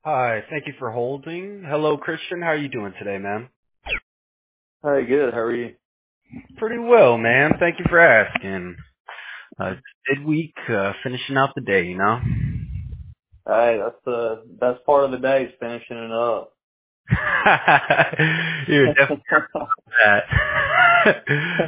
Hi, thank you for holding. Hello, Christian. How are you doing today, man? Hey, good. How are you? Pretty well, man. Thank you for asking. Midweek, finishing out the day, you know? Hey, that's the best part of the day is finishing it up. You're definitely that.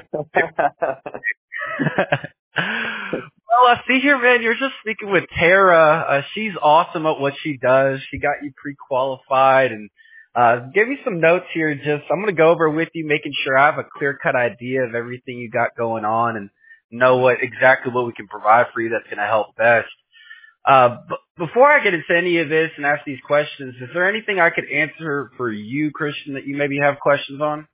Well, I see here, man, you're just speaking with Tara. She's awesome at what she does. She got you pre-qualified and gave me some notes here. I'm going to go over with you, making sure I have a clear-cut idea of everything you got going on and know exactly what we can provide for you that's going to help best. Before I get into any of this and ask these questions, is there anything I could answer for you, Christian, that you maybe have questions on?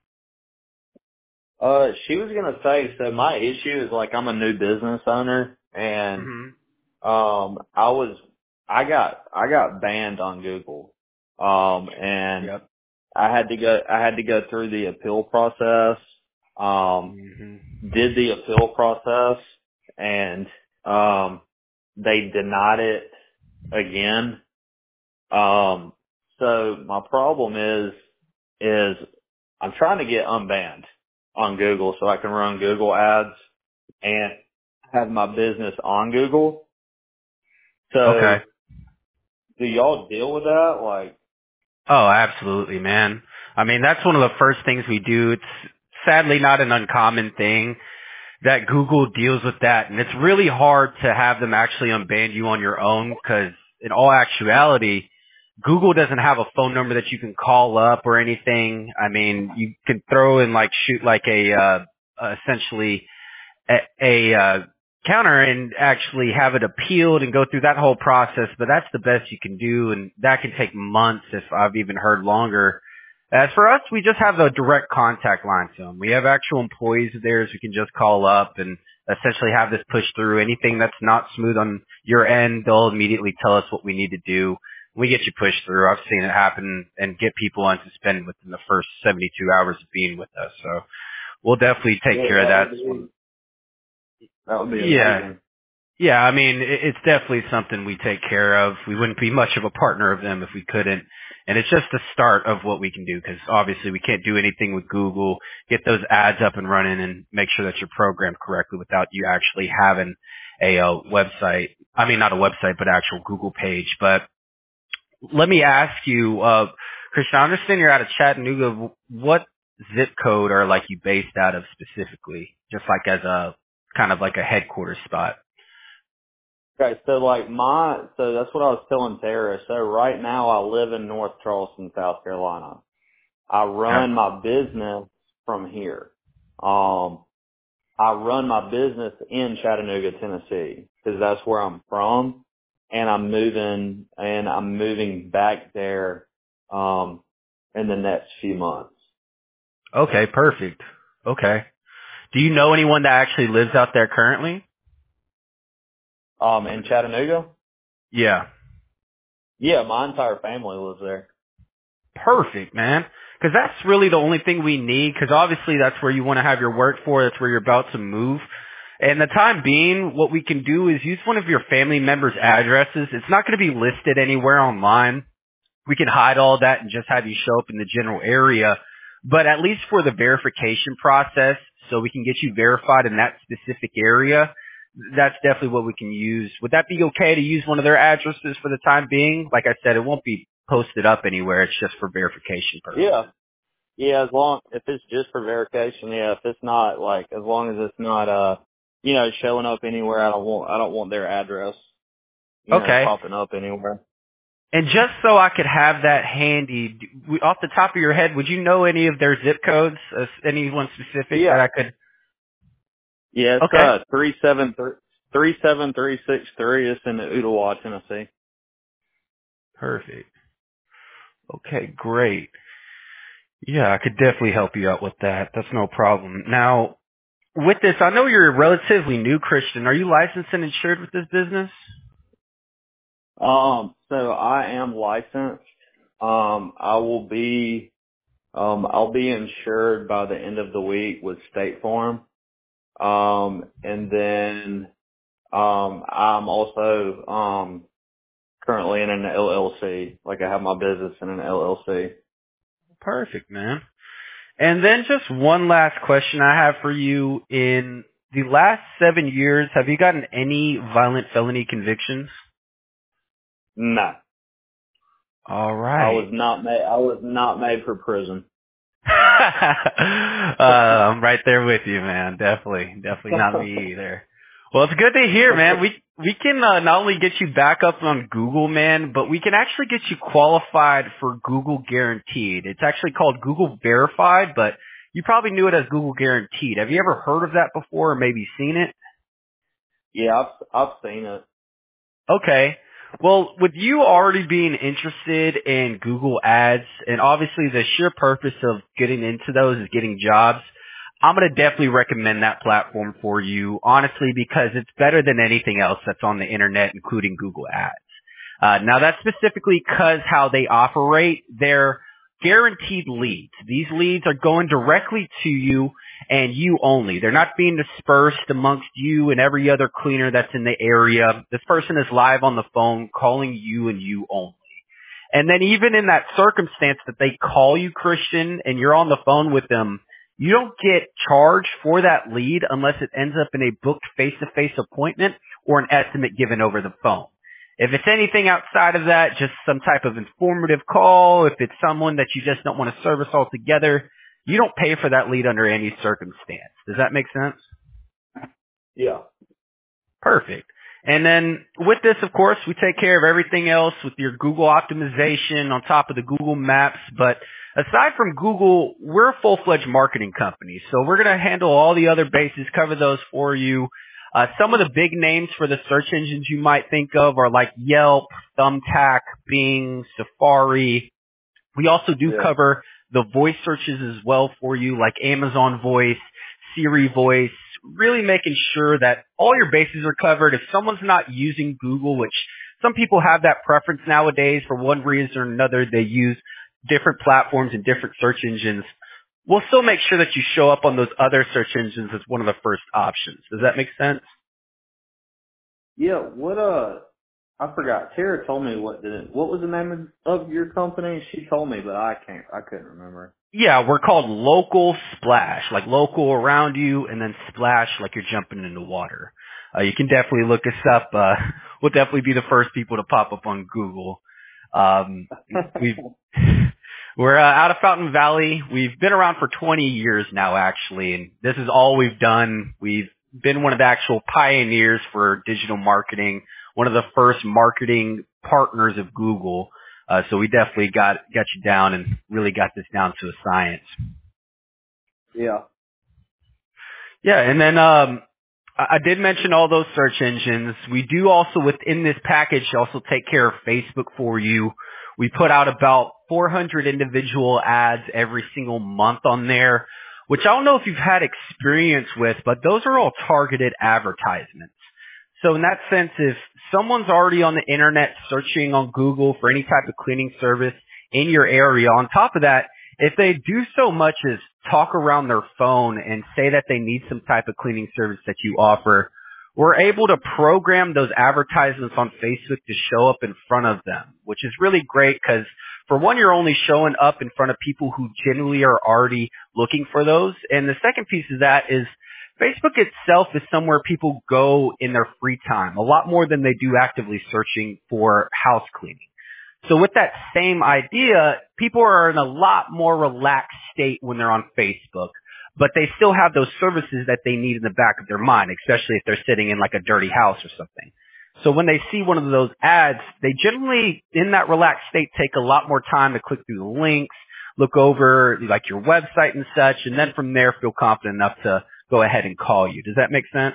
She was gonna say, so my issue is like I'm a new business owner and Mm-hmm. I got banned on Google. And Yep. I had to go through the appeal process. Mm-hmm. Did the appeal process and they denied it again. So my problem is I'm trying to get unbanned on Google so I can run Google ads and have my business on Google. Okay. So do y'all deal with that? Like, Oh, absolutely, man. I mean, that's one of the first things we do. It's sadly not an uncommon thing that Google deals with that. And it's really hard to have them actually unban you on your own because in all actuality, Google doesn't have a phone number that you can call up or anything. I mean, you can throw in shoot like essentially a counter and actually have it appealed and go through that whole process, but that's the best you can do, and that can take months if I've even heard longer. As for us, we just have a direct contact line to them. We have actual employees of theirs we can just call up and essentially have this push through. Anything that's not smooth on your end, they'll immediately tell us what we need to do. We get you pushed through. I've seen it happen and get people unsuspended within the first 72 hours of being with us. So we'll definitely take yeah, care of that that. would be that would be Yeah. amazing. Yeah, I mean, it's definitely something we take care of. We wouldn't be much of a partner of them if we couldn't. And it's just the start of what we can do because obviously we can't do anything with Google, get those ads up and running and make sure that you're programmed correctly without you actually having a website. I mean, not a website, but actual Google page. But let me ask you, Christian, I understand you're out of Chattanooga. What zip code are you based out of specifically? Just as a kind of like a headquarters spot. Okay, so that's what I was telling Tara. So right now I live in North Charleston, South Carolina. I Okay. run my business from here. Um, I run my business in Chattanooga, Tennessee, because that's where I'm from, and I'm moving back there in the next few months. Okay, perfect. Okay. Do you know anyone that actually lives out there currently? In Chattanooga, Yeah. yeah, my entire family lives there. Perfect, man. Because that's really the only thing we need, because obviously that's where you want to have your work for, that's where you're about to move. And the time being, what we can do is use one of your family members' addresses. It's not going to be listed anywhere online. We can hide all that and just have you show up in the general area. But at least for the verification process, so we can get you verified in that specific area, that's definitely what we can use. Would that be okay to use one of their addresses for the time being? Like I said, it won't be posted up anywhere. It's just for verification Yeah, purposes. yeah, if it's just for verification, yeah. If it's not as long as it's not showing up anywhere, I don't want their address, Okay. popping up anywhere. And just so I could have that handy, off the top of your head, would you know any of their zip codes? Anyone specific that Yeah, I could? yeah. It's Okay. 37363. It's in Ottawa, Tennessee. Perfect. Okay, great. Yeah, I could definitely help you out with that. That's no problem. Now, with this, I know you're a relatively new Christian. Are you licensed and insured with this business? So I am licensed. I will be I'll be insured by the end of the week with State Farm. And then I'm also currently in an LLC. Like I have my business in an LLC. Perfect, man. And then just one last question I have for you. In the last 7 years, have you gotten any violent felony convictions? No. All I right. was not made for prison. I'm right there with you, man. Definitely not me either. Well, it's good to hear, man. We can not only get you back up on Google, man, but we can actually get you qualified for Google Guaranteed. It's actually called Google Verified, but you probably knew it as Google Guaranteed. Have you ever heard of that before or maybe seen it? Yeah, I've seen it. Okay. Well, with you already being interested in Google Ads, and obviously the sheer purpose of getting into those is getting jobs, I'm going to definitely recommend that platform for you, honestly, because it's better than anything else that's on the internet, including Google Ads. Now that's specifically because how they operate. They're guaranteed leads. These leads are going directly to you and you only. They're not being dispersed amongst you and every other cleaner that's in the area. This person is live on the phone calling you and you only. And then even in that circumstance that they call you, Christian, and you're on the phone with them, you don't get charged for that lead unless it ends up in a booked face-to-face appointment or an estimate given over the phone. If it's anything outside of that, just some type of informative call, if it's someone that you just don't want to service altogether, you don't pay for that lead under any circumstance. Does that make sense? Yeah. Perfect. And then with this, of course, we take care of everything else with your Google optimization on top of the Google Maps. But aside from Google, we're a full-fledged marketing company. So we're going to handle all the other bases, cover those for you. Some of the big names for the search engines you might think of are like Yelp, Thumbtack, Bing, Safari. We also do cover the voice searches as well for you, like Amazon Voice, Siri Voice, really making sure that all your bases are covered. If someone's not using Google, which some people have that preference nowadays for one reason or another, they use different platforms and different search engines. We'll still make sure that you show up on those other search engines as one of the first options. Does that make sense? Yeah. I forgot. Tara told me what was the name of your company? She told me, but I couldn't remember. Yeah, we're called Local Splash, like local around you, and then splash like you're jumping into water. You can definitely look us up. We'll definitely be the first people to pop up on Google. We're out of Fountain Valley. We've been around for 20 years now, actually, and this is all we've done. We've been one of the actual pioneers for digital marketing, one of the first marketing partners of Google. So we definitely got you down and really got this down to a science. Yeah. Yeah, and then I did mention all those search engines. We do also, within this package, also take care of Facebook for you. We put out about 400 individual ads every single month on there, which I don't know if you've had experience with, but those are all targeted advertisements. So in that sense, if someone's already on the internet searching on Google for any type of cleaning service in your area, on top of that, if they do so much as talk around their phone and say that they need some type of cleaning service that you offer, we're able to program those advertisements on Facebook to show up in front of them, which is really great because, for one, you're only showing up in front of people who genuinely are already looking for those. And the second piece of that is Facebook itself is somewhere people go in their free time, a lot more than they do actively searching for house cleaning. So with that same idea, people are in a lot more relaxed state when they're on Facebook, but they still have those services that they need in the back of their mind, especially if they're sitting in like a dirty house or something. So when they see one of those ads, they generally, in that relaxed state, take a lot more time to click through the links, look over like your website and such, and then from there feel confident enough to go ahead and call you. Does that make sense?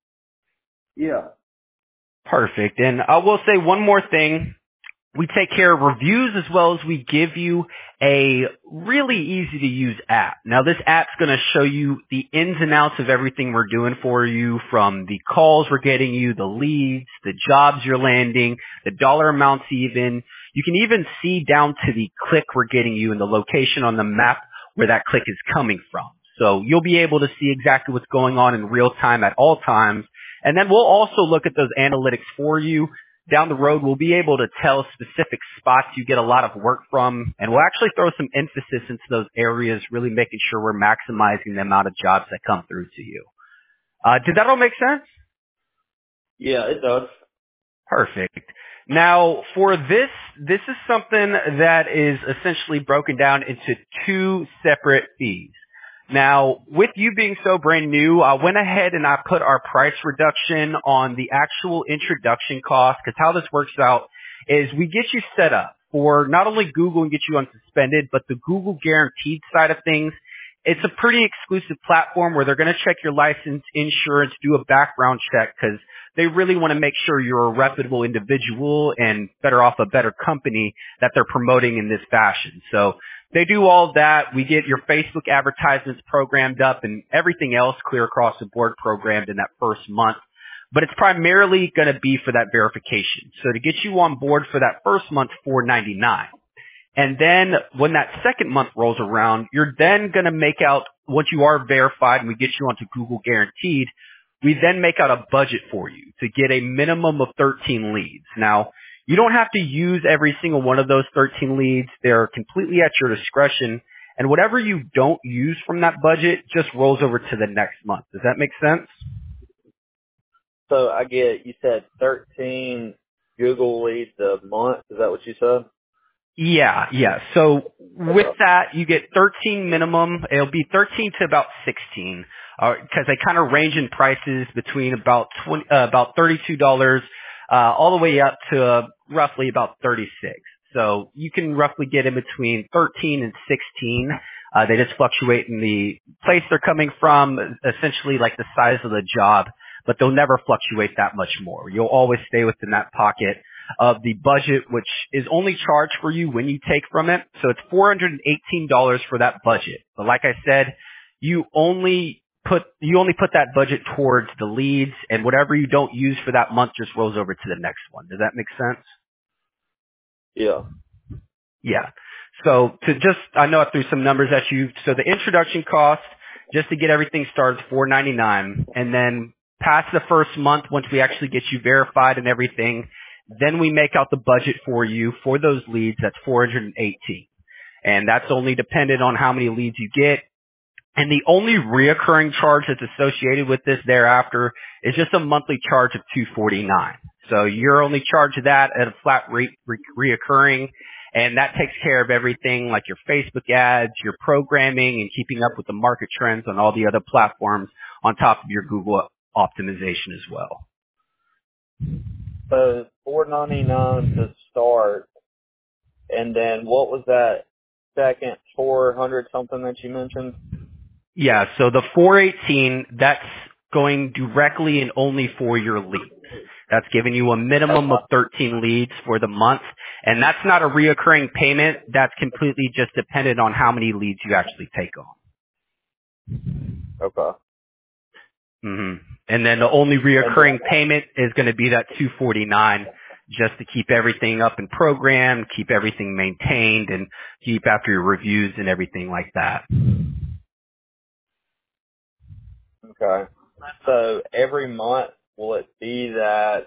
Yeah. Perfect. And I will say one more thing. We take care of reviews as well as we give you a really easy to use app. Now this app's going to show you the ins and outs of everything we're doing for you, from the calls we're getting you, the leads, the jobs you're landing, the dollar amounts even. You can even see down to the click we're getting you and the location on the map where that click is coming from. So you'll be able to see exactly what's going on in real time at all times. And then we'll also look at those analytics for you. down the road, we'll be able to tell specific spots you get a lot of work from, and we'll actually throw some emphasis into those areas, really making sure we're maximizing the amount of jobs that come through to you. Did that all make sense? Yeah, it does. Perfect. Now, for this is something that is essentially broken down into two separate fees. Now, with you being so brand new, I went ahead and I put our price reduction on the actual introduction cost, because how this works out is we get you set up for not only Google and get you unsuspended, but the Google Guaranteed side of things. It's a pretty exclusive platform where they're going to check your license, insurance, do a background check, because they really want to make sure you're a reputable individual and better off a better company that they're promoting in this fashion. So they do all that. We get your Facebook advertisements programmed up and everything else clear across the board programmed in that first month. But it's primarily going to be for that verification. So to get you on board for that first month, $4.99. And then when that second month rolls around, you're then going to make out, once you are verified and we get you onto Google Guaranteed, we then make out a budget for you to get a minimum of 13 leads. Now, you don't have to use every single one of those 13 leads. They're completely at your discretion. And whatever you don't use from that budget just rolls over to the next month. Does that make sense? So you said 13 Google leads a month. Is that what you said? Yeah. So with that, you get 13 minimum. It'll be 13 to about 16, because they kind of range in prices between about $32, all the way up to roughly about 36. So you can roughly get in between 13 and 16. They just fluctuate in the place they're coming from, essentially like the size of the job, but they'll never fluctuate that much more. You'll always stay within that pocket of the budget, which is only charged for you when you take from it. So it's $418 for that budget. But like I said, you only put that budget towards the leads, and whatever you don't use for that month just rolls over to the next one. Does that make sense? Yeah. Yeah. So I know I threw some numbers at you. So the introduction cost, just to get everything started, is $4.99, and then past the first month, once we actually get you verified and everything, then we make out the budget for you for those leads. That's $418. And that's only dependent on how many leads you get. And the only reoccurring charge that's associated with this thereafter is just a monthly charge of $249. So you're only charged that at a flat rate reoccurring. And that takes care of everything like your Facebook ads, your programming, and keeping up with the market trends on all the other platforms on top of your Google optimization as well. So $4.99 to start, and then what was that second 400 something that you mentioned? Yeah, so the $418, that's going directly and only for your leads. That's giving you a minimum of 13 leads for the month, and that's not a reoccurring payment. That's completely just dependent on how many leads you actually take on. Okay. Mm-hmm. And then the only reoccurring payment is going to be that $249, just to keep everything up and programmed, keep everything maintained, and keep after your reviews and everything like that. Okay. So every month, will it be that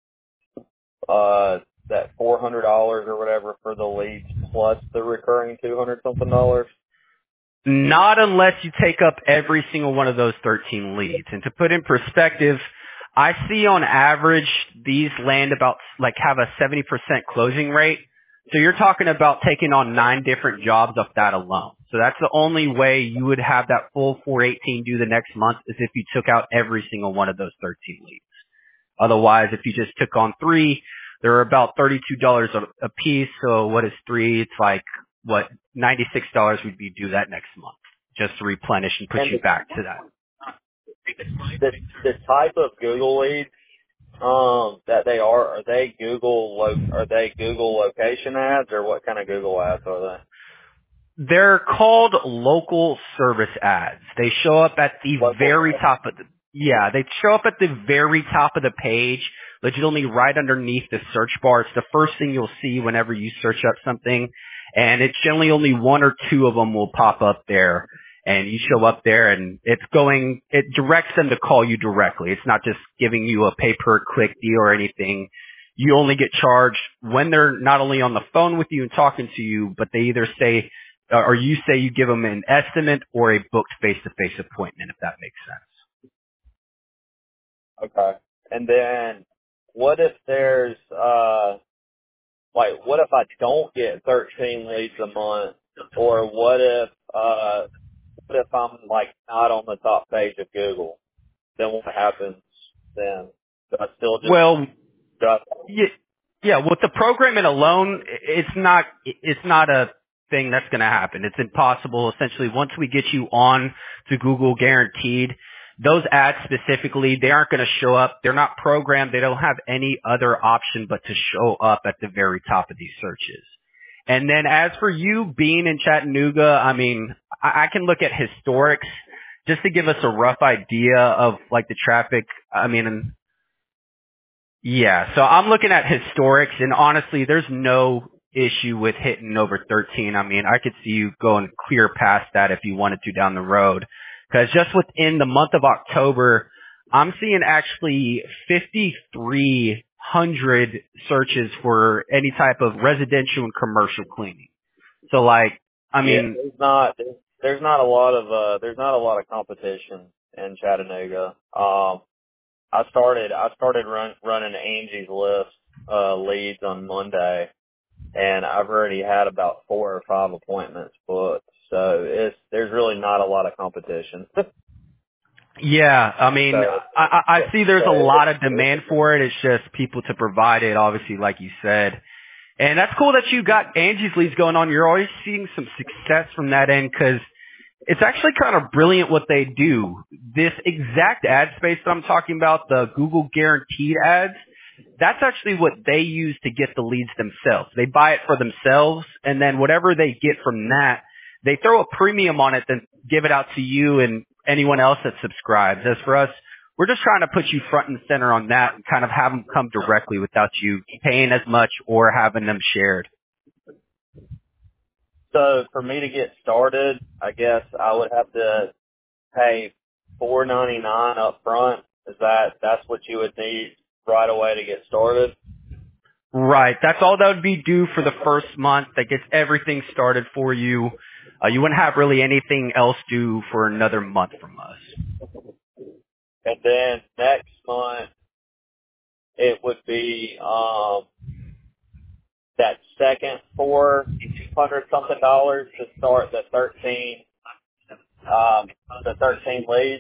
$400 or whatever for the leads plus the recurring $200 something? Not unless you take up every single one of those 13 leads. And to put in perspective, I see on average these land about have a 70% closing rate. So you're talking about taking on 9 different jobs off that alone. So that's the only way you would have that full 418 due the next month, is if you took out every single one of those 13 leads. Otherwise, if you just took on 3, they're about $32 a piece. So what is 3? It's $96 would be due that next month, just to replenish and put you back to that. The type of Google leads that they are they Google location ads, or what kind of Google ads are they? They're called local service ads. They show up at the very top of they show up at the very top of the page, legitimately right underneath the search bar. It's the first thing you'll see whenever you search up something, and it's generally only 1 or 2 of them will pop up there, and you show up there, and it directs them to call you directly. It's not just giving you a pay-per-click deal or anything. you only get charged when they're not only on the phone with you and talking to you, but they either say, or you say you give them an estimate or a booked face-to-face appointment, if that makes sense. Okay. And then what if there's, what if I don't get 13 leads a month? Or what if I'm like not on the top page of Google? Then what happens then? Do I still just, Well, do I, yeah, with the programming alone, it's not a thing that's going to happen. It's impossible. Essentially, once we get you on to Google Guaranteed, those ads specifically, they aren't going to show up. They're not programmed. They don't have any other option but to show up at the very top of these searches. And then as for you being in Chattanooga, I mean, I can look at historics just to give us a rough idea of like the traffic. I mean, yeah, so I'm looking at historics, and honestly, there's no issue with hitting over 13. I mean, I could see you going clear past that if you wanted to down the road. Because just within the month of October, I'm seeing actually 5,300 searches for any type of residential and commercial cleaning. So like, I mean, there's not a lot of competition in Chattanooga. I started running Angie's List leads on Monday, and I've already had about 4 or 5 appointments booked. So there's really not a lot of competition. yeah, I mean, I see there's a lot of demand for it. It's just people to provide it, obviously, like you said. And that's cool that you got Angie's Leads going on. You're always seeing some success from that end because it's actually kind of brilliant what they do. This exact ad space that I'm talking about, the Google Guaranteed ads, that's actually what they use to get the leads themselves. They buy it for themselves, and then whatever they get from that, they throw a premium on it, then give it out to you and anyone else that subscribes. As for us, we're just trying to put you front and center on that and kind of have them come directly without you paying as much or having them shared. So for me to get started, I guess I would have to pay $4.99 up front. That's what you would need right away to get started? Right. That's all that would be due for the first month. That gets everything started for you. You wouldn't have really anything else due for another month from us. And then next month, it would be that second $400 something to start the 13 leads.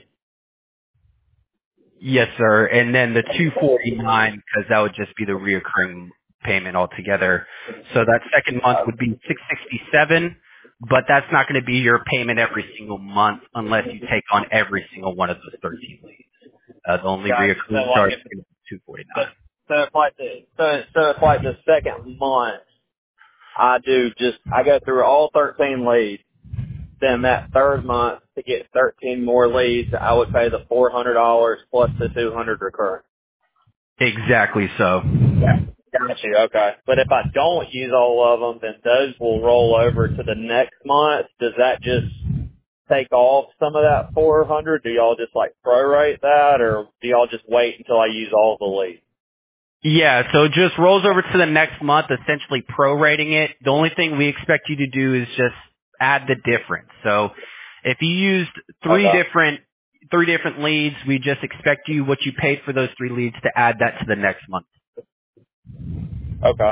Yes, sir. And then the $249, because that would just be the reoccurring payment altogether. So that second month would be $667, but that's not going to be your payment every single month unless you take on every single one of those 13 leads. The only reoccurring charge is $249. So if like the second month, I go through all 13 leads. Then that third month, to get 13 more leads, I would pay the $400 plus the $200 recurring. Exactly so. Yeah. Got you. Okay. But if I don't use all of them, then those will roll over to the next month. Does that just take off some of that 400? Do y'all just like prorate that, or do y'all just wait until I use all the leads? Yeah, so it just rolls over to the next month, essentially prorating it. The only thing we expect you to do is just add the difference. So if you used three different leads, we just expect you what you paid for those 3 leads to add that to the next month. Okay.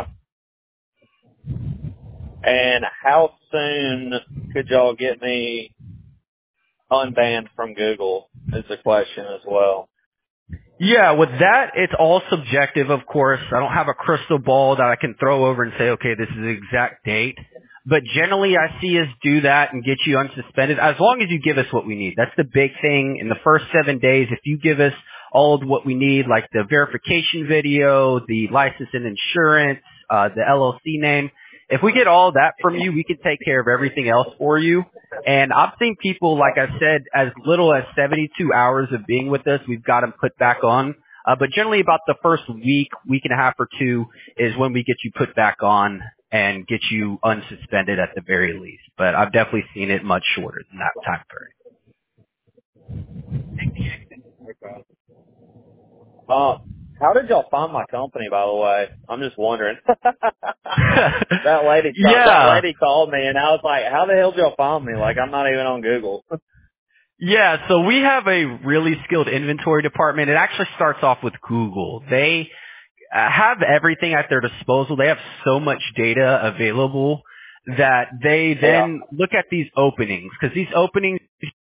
And how soon could y'all get me unbanned from Google is the question as well. Yeah, with that, it's all subjective, of course. I don't have a crystal ball that I can throw over and say, okay, this is the exact date. But generally, I see us do that and get you unsuspended as long as you give us what we need. That's the big thing. In the first 7 days, if you give us all of what we need, like the verification video, the license and insurance, the LLC name, if we get all that from you, we can take care of everything else for you. And I've seen people, like I said, as little as 72 hours of being with us, we've got them put back on. But generally about the first week and a half or 2 is when we get you put back on and get you unsuspended at the very least. But I've definitely seen it much shorter than that time period. Okay. How did y'all find my company, by the way? I'm just wondering. That lady called me, and I was like, how the hell did y'all find me? Like, I'm not even on Google. Yeah, so we have a really skilled inventory department. It actually starts off with Google. They have everything at their disposal. They have so much data available that they then look at these openings, because these openings.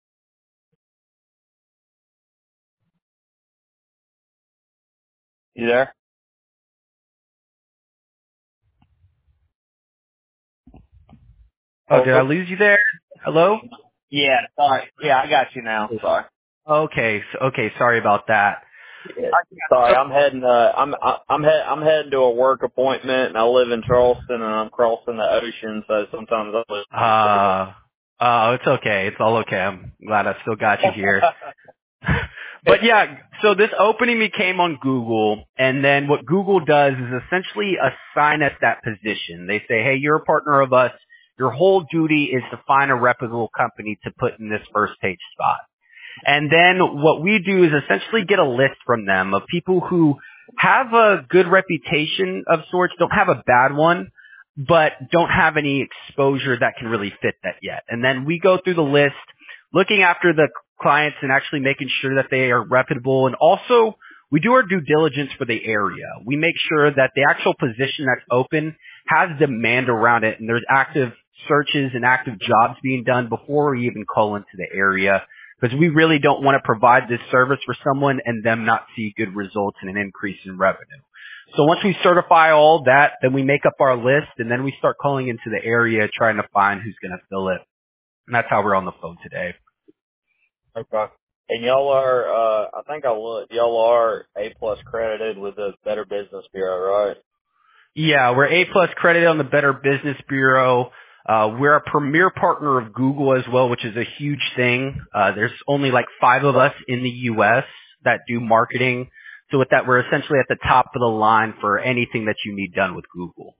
You there? Oh, did I lose you there? Hello? Yeah, sorry. Yeah, I got you now. Sorry. Okay, sorry about that. Yeah. Sorry, I'm heading. I'm heading to a work appointment, and I live in Charleston, and I'm crossing the ocean, so sometimes I lose. It's okay. It's all okay. I'm glad I still got you here. But yeah, so this opening became on Google, and then what Google does is essentially assign us that position. They say, hey, you're a partner of us. Your whole duty is to find a reputable company to put in this first page spot. And then what we do is essentially get a list from them of people who have a good reputation of sorts, don't have a bad one, but don't have any exposure that can really fit that yet. And then we go through the list, looking after the clients and actually making sure that they are reputable. And also, we do our due diligence for the area. We make sure that the actual position that's open has demand around it, and there's active searches and active jobs being done before we even call into the area, because we really don't want to provide this service for someone and them not see good results and an increase in revenue. So once we certify all that, then we make up our list, and then we start calling into the area trying to find who's going to fill it. And that's how we're on the phone today. Okay. And y'all are, I think I looked, y'all are A+ credited with the Better Business Bureau, right? Yeah, we're A+ credited on the Better Business Bureau. We're a premier partner of Google as well, which is a huge thing. There's only like 5 of us in the U.S. that do marketing. So with that, we're essentially at the top of the line for anything that you need done with Google.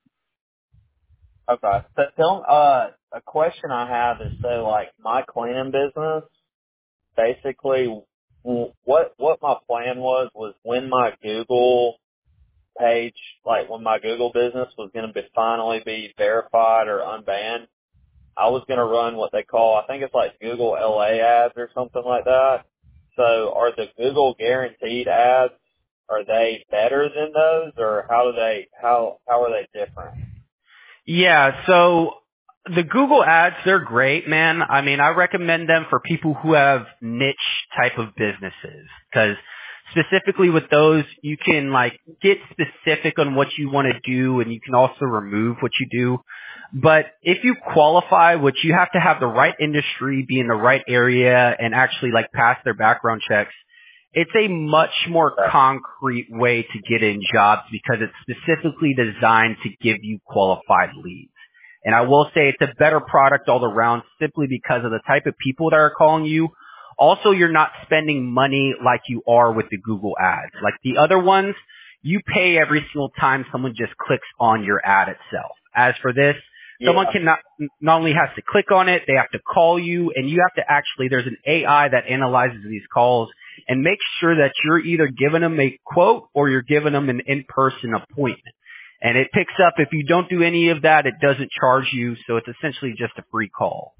Okay. So a question I have is, so like my cleaning business, basically what my plan was when my Google page, like when my Google business was going to finally be verified or unbanned, I was going to run what they call, I think it's like Google LA ads or something like that. So are the Google guaranteed ads, are they better than those, or how are they different? Yeah, so the Google ads, they're great, man. I mean, I recommend them for people who have niche type of businesses, because specifically with those, you can like get specific on what you want to do, and you can also remove what you do. But if you qualify, which you have to have the right industry, be in the right area, and actually like pass their background checks, it's a much more concrete way to get in jobs because it's specifically designed to give you qualified leads. And I will say it's a better product all around simply because of the type of people that are calling you. Also, you're not spending money like you are with the Google ads. Like the other ones, you pay every single time someone just clicks on your ad itself. As for this, someone can not only has to click on it, they have to call you, and you have to actually, there's an AI that analyzes these calls and makes sure that you're either giving them a quote or you're giving them an in-person appointment. And it picks up, if you don't do any of that, it doesn't charge you, so it's essentially just a free call.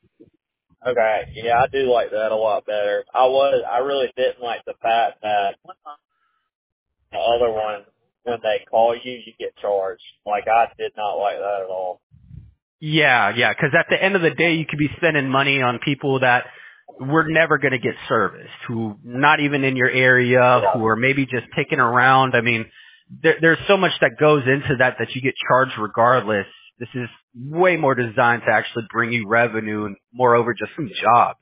Okay, yeah, I do like that a lot better. I really didn't like the fact that the other one, when they call you, you get charged. Like, I did not like that at all. Yeah, because at the end of the day, you could be spending money on people that we're never going to get serviced, who not even in your area, who are maybe just ticking around. I mean, there's so much that goes into that you get charged regardless. This is way more designed to actually bring you revenue and moreover just some jobs.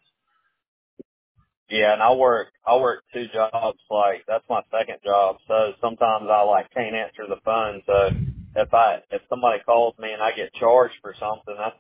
Yeah, and I work 2 jobs, like that's my second job. So sometimes I like can't answer the phone. So if somebody calls me and I get charged for something, that's,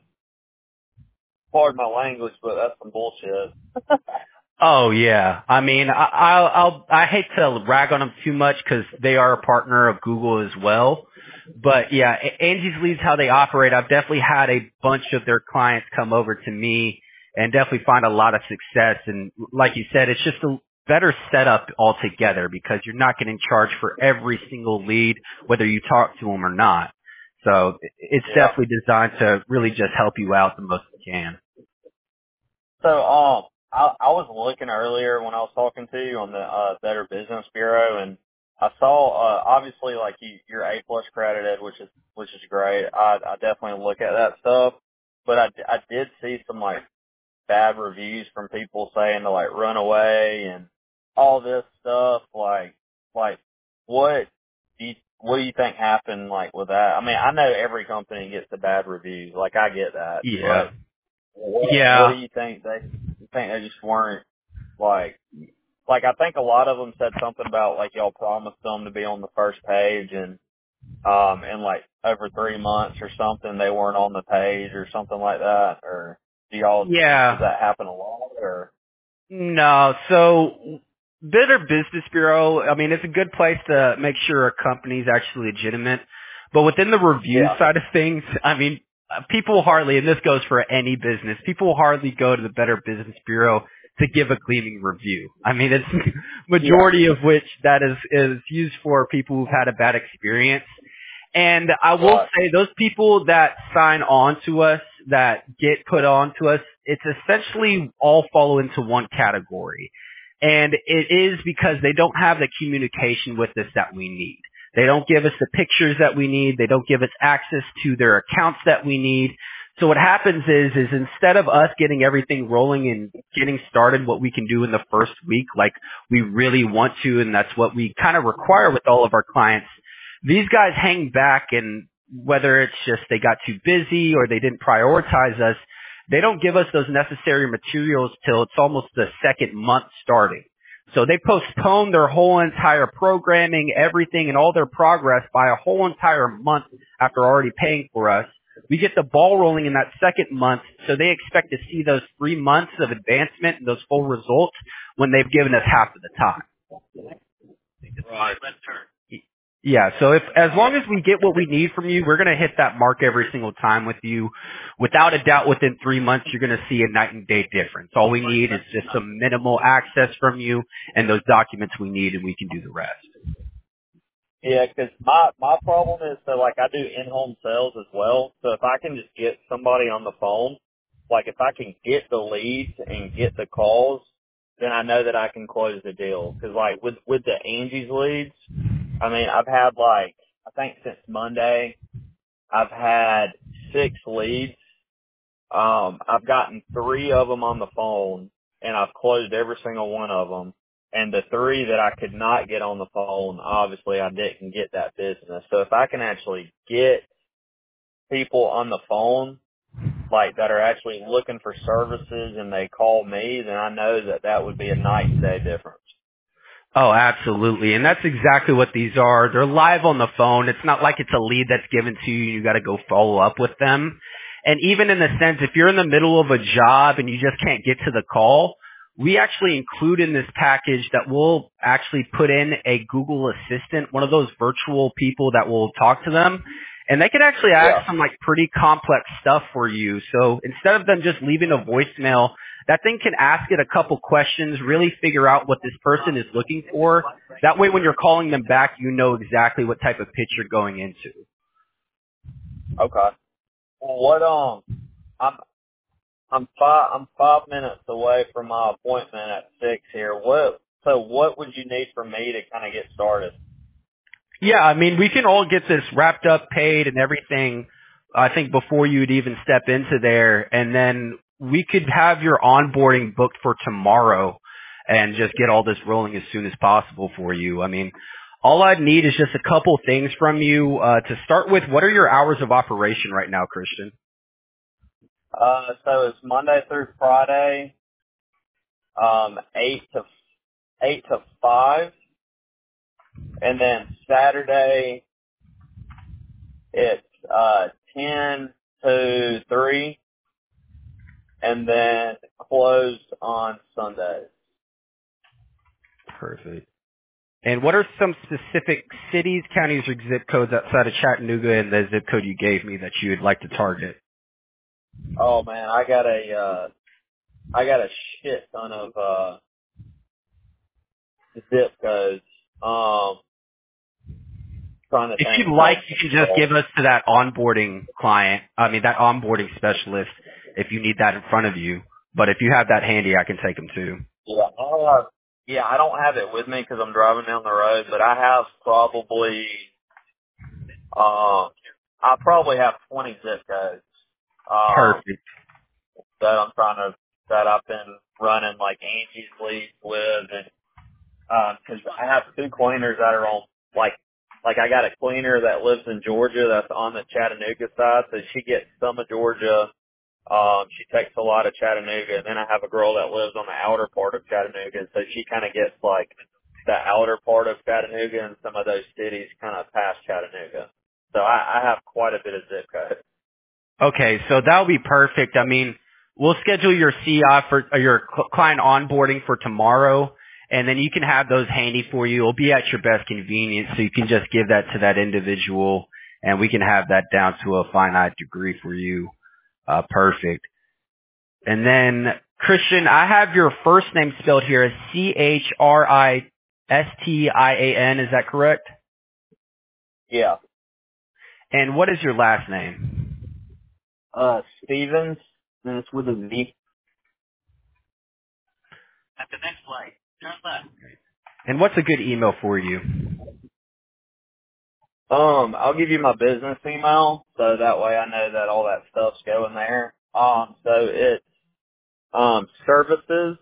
pardon my language, but that's some bullshit. Oh yeah, I mean, I hate to rag on them too much because they are a partner of Google as well. But yeah, Angie's Leads, how they operate, I've definitely had a bunch of their clients come over to me and definitely find a lot of success. And like you said, it's just better setup altogether because you're not getting charged for every single lead, whether you talk to them or not. So it's definitely designed to really just help you out the most it can. So, I was looking earlier when I was talking to you on the Better Business Bureau, and I saw obviously like you're A+ credited, which is great. I definitely look at that stuff, but I did see some like bad reviews from people saying to like run away and all this stuff. Like what what do you think happened like with that? I mean, I know every company gets the bad reviews. Like I get that. Yeah. But what do you think they just weren't like I think a lot of them said something about like y'all promised them to be on the first page and like over 3 months or something they weren't on the page or something like that, or does that happen a lot or? No. So Better Business Bureau, I mean, it's a good place to make sure a company's actually legitimate. But within the review side of things, I mean, people hardly, and this goes for any business, people hardly go to the Better Business Bureau to give a gleaming review. I mean, it's majority of which that is used for people who've had a bad experience. And I will say those people that sign on to us, that get put on to us, it's essentially all follow into one category. And it is because they don't have the communication with us that we need. They don't give us the pictures that we need. They don't give us access to their accounts that we need. So what happens is instead of us getting everything rolling and getting started what we can do in the first week like we really want to, and that's what we kind of require with all of our clients, these guys hang back, and whether it's just they got too busy or they didn't prioritize us, they don't give us those necessary materials till it's almost the second month starting. So they postpone their whole entire programming, everything, and all their progress by a whole entire month after already paying for us. We get the ball rolling in that second month, so they expect to see those 3 months of advancement and those full results when they've given us half of the time. Right. Yeah, so as long as we get what we need from you, we're going to hit that mark every single time with you. Without a doubt, within 3 months, you're going to see a night and day difference. All we need is just some minimal access from you and those documents we need, and we can do the rest. Yeah, because my problem is that like I do in-home sales as well. So if I can just get somebody on the phone, like if I can get the leads and get the calls, then I know that I can close the deal. Because like with the Angie's leads, I mean I've had like I think since Monday I've had 6 leads. I've gotten 3 of them on the phone, and I've closed every single one of them. And the 3 that I could not get on the phone, obviously I didn't get that business. So if I can actually get people on the phone, like that are actually looking for services and they call me, then I know that that would be a night and day difference. Oh, absolutely. And that's exactly what these are. They're live on the phone. It's not like it's a lead that's given to you. You got to go follow up with them. And even in the sense, if you're in the middle of a job and you just can't get to the call, we actually include in this package that we'll actually put in a Google Assistant, one of those virtual people that will talk to them. And they can actually ask some like pretty complex stuff for you. So instead of them just leaving a voicemail, that thing can ask it a couple questions, really figure out what this person is looking for. That way when you're calling them back, you know exactly what type of pitch you're going into. Okay. Well, I'm 5 minutes away from my appointment at 6 here. What would you need from me to kind of get started? Yeah, I mean, we can all get this wrapped up, paid, and everything, I think, before you'd even step into there. And then we could have your onboarding booked for tomorrow and just get all this rolling as soon as possible for you. I mean, all I'd need is just a couple things from you. To start with, what are your hours of operation right now, Christian? So it's Monday through Friday, 8 to 5. And then Saturday, it's 10 to 3, and then closed on Sundays. Perfect. And what are some specific cities, counties, or zip codes outside of Chattanooga and the zip code you gave me that you would like to target? Oh man, I got a shit ton of zip codes. Trying to If think. you'd like, you can just give us to that onboarding client. I mean, that onboarding specialist if you need that in front of you. But if you have that handy, I can take them too. Yeah, I don't have it with me because I'm driving down the road, but I have probably, I probably have 20 zip codes. Perfect. That I've been running like Angie's Leads with, and because I have two cleaners that are on like I got a cleaner that lives in Georgia that's on the Chattanooga side, so she gets some of Georgia. She takes a lot of Chattanooga, and then I have a girl that lives on the outer part of Chattanooga, so she kind of gets like the outer part of Chattanooga and some of those cities kind of past Chattanooga. So I have quite a bit of zip code. Okay, so that'll be perfect. I mean, we'll schedule your CI for or your client onboarding for tomorrow, and then you can have those handy for you. It'll be at your best convenience, so you can just give that to that individual, and we can have that down to a finite degree for you. Perfect. And then, Christian, I have your first name spelled here as Christian. Is that correct? Yeah. And what is your last name? Stevens, and it's with a V. At the next light, turn left. And what's a good email for you? I'll give you my business email, so that way I know that all that stuff's going there. So it's, services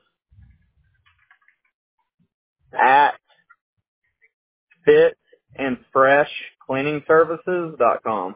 at fitandfreshcleaningservices.com.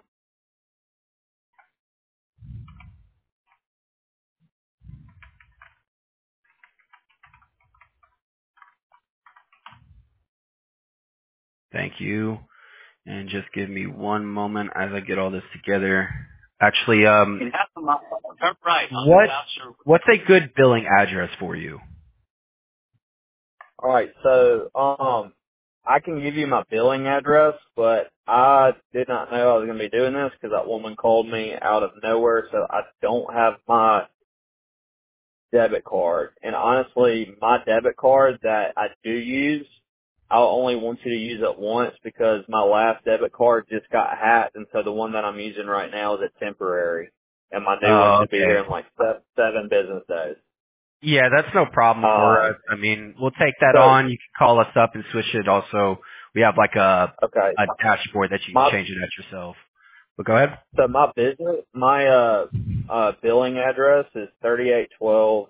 Thank you. And just give me one moment as I get all this together. Actually, Turn right. what's a good billing address for you? Alright, so, I can give you my billing address, but I did not know I was going to be doing this because that woman called me out of nowhere, so I don't have my debit card. And honestly, my debit card that I do use, I'll only want you to use it once because my last debit card just got hacked, and so the one that I'm using right now is a temporary. And my new one Oh, should be here okay. in like 7 business days. Yeah, that's no problem for us. I mean, we'll take that So, on. You can call us up and switch it. Also, we have like okay. a dashboard that you can My, change it at yourself. But go ahead. so my business, my, billing address is 3812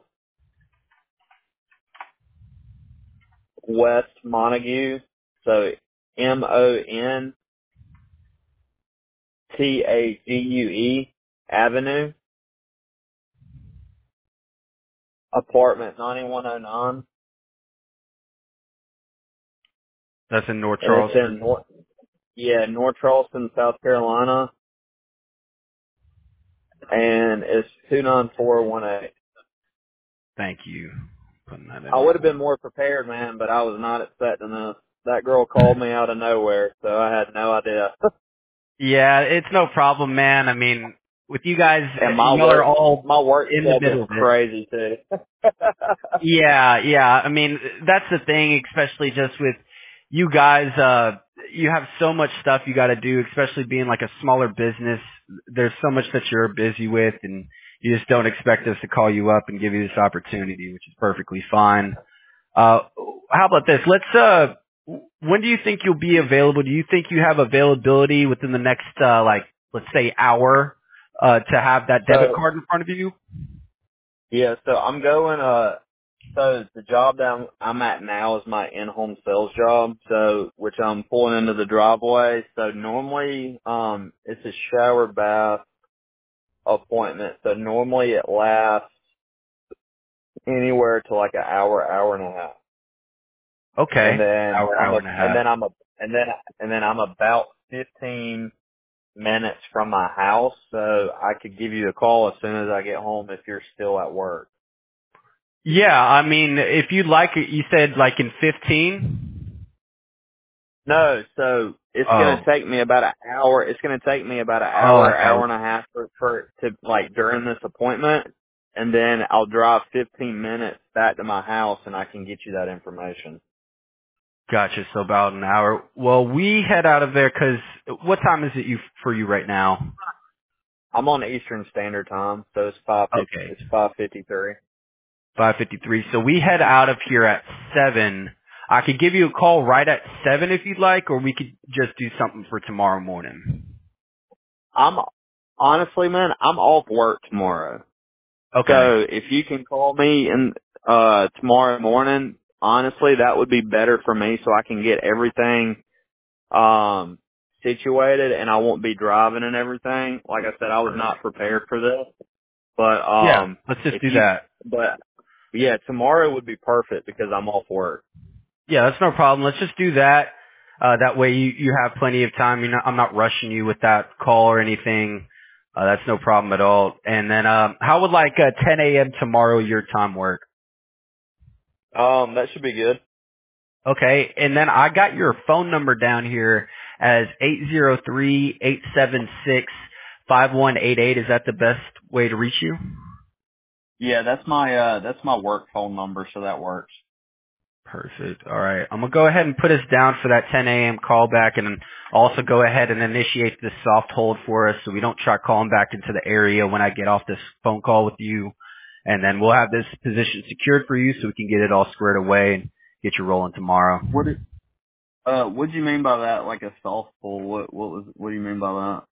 West Montague. So Montague Avenue, apartment 9109. That's in North And it's Charleston. in North Charleston, South Carolina. And it's 29418. Thank you. Putting that in I would here. have been more prepared, man, but I was not expecting this. That girl called me out of nowhere, so I had no idea. Yeah, it's no problem, man. I mean, with you guys, And y'all are all my work in the schedule's middle of it. crazy too. Yeah. I mean, that's the thing, especially just with you guys, you have so much stuff you gotta do, especially being like a smaller business. There's so much that you're busy with and you just don't expect us to call you up and give you this opportunity, which is perfectly fine. How about this? When do you think you'll be available? Do you think you have availability within the next, let's say hour, to have that debit So card in front of you? yeah, so I'm going. So the job that I'm at now is my in-home sales job. So which I'm pulling into the driveway. So normally, it's a shower bath appointment. So normally it lasts anywhere to like an hour, hour and a half. And Okay. then Hour and a half. and then I'm about 15 minutes from my house, so I could give you a call as soon as I get home if you're still at work. Yeah, I mean, if you'd like it, you said like in 15? No, so it's gonna Oh. take me about an hour. It's gonna take me about an Oh, hour, hour and a half to like during this appointment, and then I'll drive 15 minutes back to my house and I can get you that information. Gotcha. So about an hour. Well, we head out of there 'cause what time is it for you right now? I'm on Eastern Standard Time, so it's 5:50. Okay. It's 5:53. 5:53. So we head out of here at 7. I could give you a call right at 7 if you'd like, or we could just do something for tomorrow morning. I'm honestly, man, I'm off work tomorrow. Okay. So if you can call me in tomorrow morning, honestly, that would be better for me so I can get everything situated and I won't be driving and everything. Like I said, I was not Perfect. prepared for this. But Yeah. Let's just if do you that. but yeah, tomorrow would be perfect because I'm off work. Yeah, that's no problem. Let's just do that. That way you have plenty of time. I'm not rushing you with that call or anything. That's no problem at all. And then, how would like 10 a.m. tomorrow your time work? That should be good. Okay. And then I got your phone number down here as 803-876-5188. Is that the best way to reach you? Yeah, that's my work phone number, so that works. Perfect. All right. I'm going to go ahead and put us down for that 10 a.m. call back and then also go ahead and initiate this soft hold for us so we don't try calling back into the area when I get off this phone call with you. And then we'll have this position secured for you so we can get it all squared away and get you rolling tomorrow. What do you mean by that? Like a soft pull? What do you mean by that?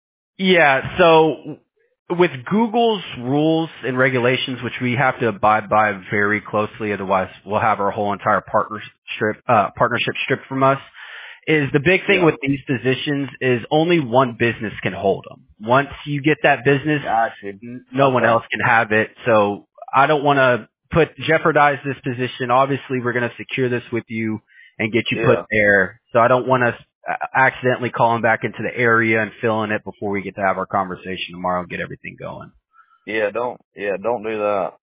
Yeah, so with Google's rules and regulations, which we have to abide by very closely, otherwise we'll have our whole entire partnership stripped from us, is the big thing Yeah. with these positions is only one business can hold them. Once you get that business, Gotcha. no one Okay. else can have it. So I don't want to jeopardize this position. Obviously, we're going to secure this with you and get you put Yeah. there. So I don't want us accidentally calling back into the area and filling it before we get to have our conversation tomorrow and get everything going. Don't do that.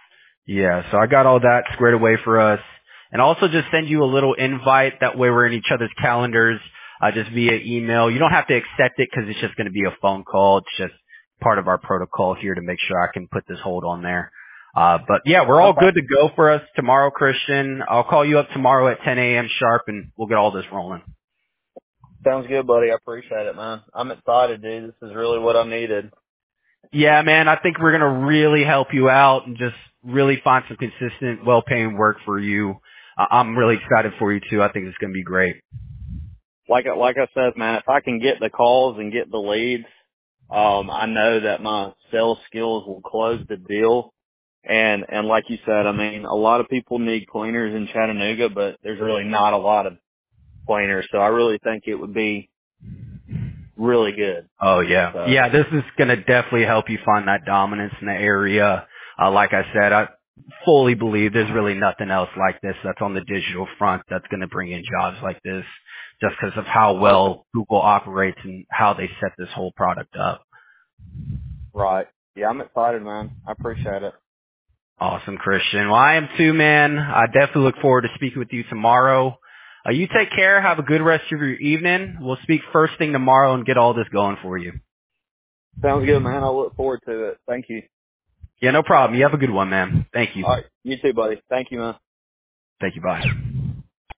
Yeah, so I got all that squared away for us. And also just send you a little invite. That way we're in each other's calendars, just via email. You don't have to accept it because it's just going to be a phone call. It's just part of our protocol here to make sure I can put this hold on there. But yeah, we're all Okay. good to go for us tomorrow, Christian. I'll call you up tomorrow at 10 a.m. sharp and we'll get all this rolling. Sounds good, buddy. I appreciate it, man. I'm excited, dude. This is really what I needed. Yeah, man, I think we're going to really help you out and just really find some consistent, well-paying work for you. I'm really excited for you too. I think it's going to be great. Like I said, man, if I can get the calls and get the leads, I know that my sales skills will close the deal. And like you said, I mean, a lot of people need cleaners in Chattanooga, but there's really not a lot of cleaners. So I really think it would be really good. Oh yeah. So Yeah, this is going to definitely help you find that dominance in the area. Like I said, I fully believe there's really nothing else like this that's on the digital front that's going to bring in jobs like this just because of how okay, well Google operates and how they set this whole product up. right. Yeah, I'm excited, man. I appreciate it. Awesome, Christian. Well, I am too, man. I definitely look forward to speaking with you tomorrow. You take care. Have a good rest of your evening. We'll speak first thing tomorrow and get all this going for you. Sounds good, man. I look forward to it. Thank you. Yeah, no problem. You have a good one, man. Thank you. All right. You too, buddy. Thank you, man. Thank you. Bye.